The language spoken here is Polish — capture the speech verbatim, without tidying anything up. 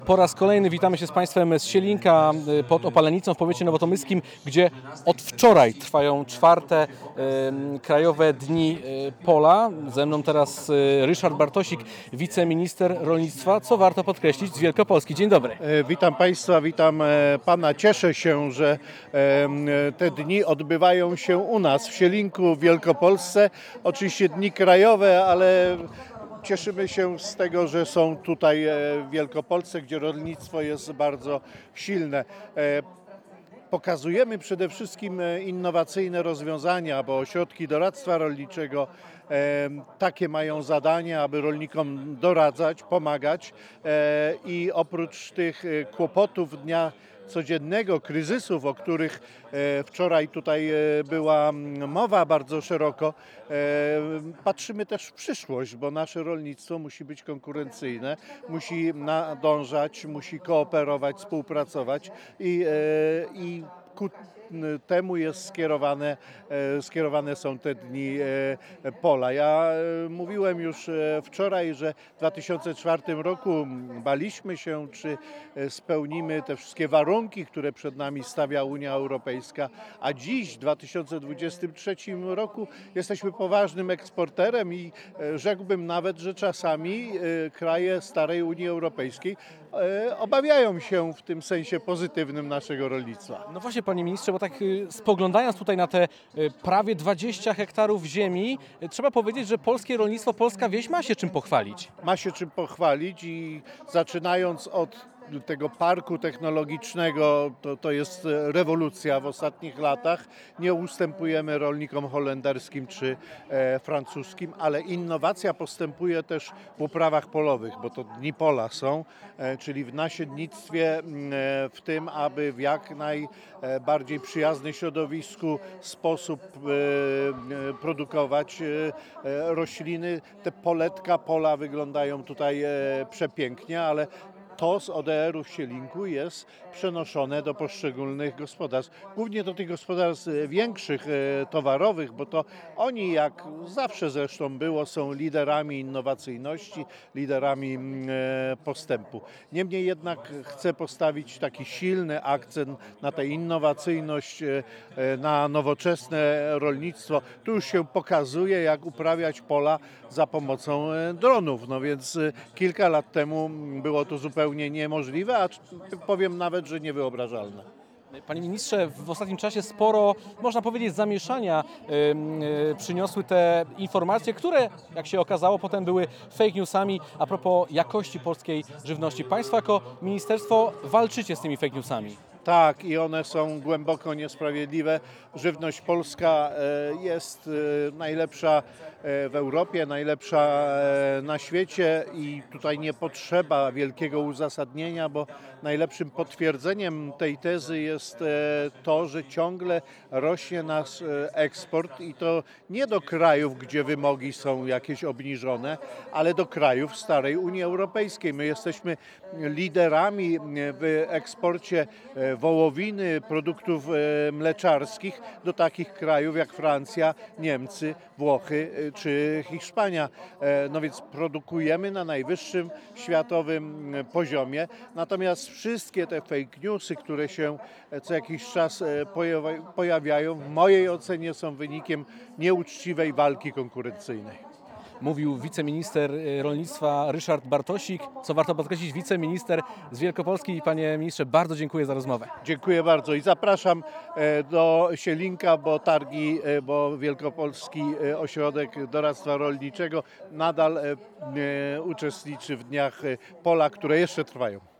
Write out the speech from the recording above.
Po raz kolejny witamy się z Państwem z Sielinka pod Opalenicą w powiecie nowotomyskim, gdzie od wczoraj trwają czwarte e, Krajowe Dni Pola. Ze mną teraz e, Ryszard Bartosik, wiceminister rolnictwa, co warto podkreślić, z Wielkopolski. Dzień dobry. E, Witam Państwa, witam e, Pana. Cieszę się, że e, te dni odbywają się u nas w Sielinku w Wielkopolsce. Oczywiście dni krajowe, ale cieszymy się z tego, że są tutaj e, w Wielkopolsce, gdzie rolnictwo jest bardzo silne. E, Pokazujemy przede wszystkim innowacyjne rozwiązania, bo ośrodki doradztwa rolniczego e, takie mają zadania, aby rolnikom doradzać, pomagać e, i oprócz tych kłopotów dnia codziennego, kryzysów, o których e, wczoraj tutaj e, była mowa bardzo szeroko, e, patrzymy też w przyszłość, bo nasze rolnictwo musi być konkurencyjne, musi nadążać, musi kooperować, współpracować i, e, i ku temu jest skierowane, skierowane są te dni pola. Ja mówiłem już wczoraj, że w dwa tysiące czwartym roku baliśmy się, czy spełnimy te wszystkie warunki, które przed nami stawia Unia Europejska, a dziś w dwa tysiące dwudziestym trzecim roku jesteśmy poważnym eksporterem i rzekłbym nawet, że czasami kraje starej Unii Europejskiej obawiają się w tym sensie pozytywnym naszego rolnictwa. No właśnie, panie ministrze, bo tak y, spoglądając tutaj na te y, prawie dwadzieścia hektarów ziemi, y, trzeba powiedzieć, że polskie rolnictwo, polska wieś ma się czym pochwalić. Ma się czym pochwalić i zaczynając od tego parku technologicznego, to, to jest rewolucja w ostatnich latach. Nie ustępujemy rolnikom holenderskim czy e, francuskim, ale innowacja postępuje też w uprawach polowych, bo to dni pola są, e, czyli w nasiennictwie, e, w tym, aby w jak najbardziej przyjazny środowisku sposób e, produkować e, rośliny. Te poletka pola wyglądają tutaj e, przepięknie, ale to z O D R-u w Sielinku jest przenoszone do poszczególnych gospodarstw. Głównie do tych gospodarstw większych, towarowych, bo to oni, jak zawsze zresztą było, są liderami innowacyjności, liderami postępu. Niemniej jednak chcę postawić taki silny akcent na tę innowacyjność, na nowoczesne rolnictwo. Tu już się pokazuje, jak uprawiać pola za pomocą dronów. No więc kilka lat temu było to zupełnie niemożliwe, a powiem nawet, że niewyobrażalne. Panie ministrze, w ostatnim czasie sporo, można powiedzieć, zamieszania y, y, przyniosły te informacje, które, jak się okazało, potem były fake newsami a propos jakości polskiej żywności. Państwo jako ministerstwo walczycie z tymi fake newsami. Tak, i one są głęboko niesprawiedliwe. Żywność polska jest najlepsza w Europie, najlepsza na świecie i tutaj nie potrzeba wielkiego uzasadnienia, bo najlepszym potwierdzeniem tej tezy jest to, że ciągle rośnie nasz eksport i to nie do krajów, gdzie wymogi są jakieś obniżone, ale do krajów starej Unii Europejskiej. My jesteśmy liderami w eksporcie wołowiny, produktów mleczarskich do takich krajów jak Francja, Niemcy, Włochy czy Hiszpania. No więc produkujemy na najwyższym światowym poziomie. Natomiast wszystkie te fake newsy, które się co jakiś czas pojawiają, w mojej ocenie są wynikiem nieuczciwej walki konkurencyjnej. Mówił wiceminister rolnictwa Ryszard Bartosik, co warto podkreślić, wiceminister z Wielkopolski. Panie ministrze, bardzo dziękuję za rozmowę. Dziękuję bardzo i zapraszam do Sielinka, bo targi, bo Wielkopolski Ośrodek Doradztwa Rolniczego nadal uczestniczy w Dniach Pola, które jeszcze trwają.